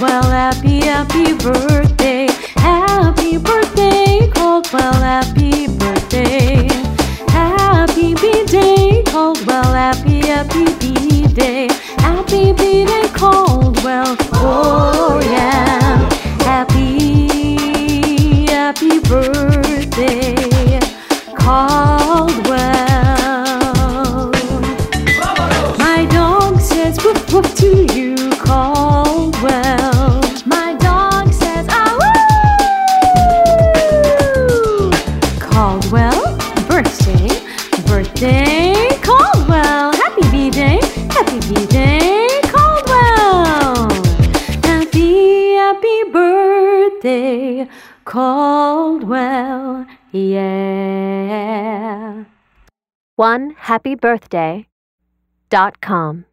Caldwell, happy, happy birthday. Happy birthday, Caldwell, happy birthday. Happy B-Day, Caldwell, happy, happy B-Day. Happy B-Day, Caldwell, oh yeah. Happy, happy birthday, Caldwell. My dog says woof woof to you, Caldwell. My dog says ah woo. Caldwell, birthday, Caldwell. Happy B-Day, Caldwell. Happy birthday, Caldwell, yeah. OneHappyBirthday.com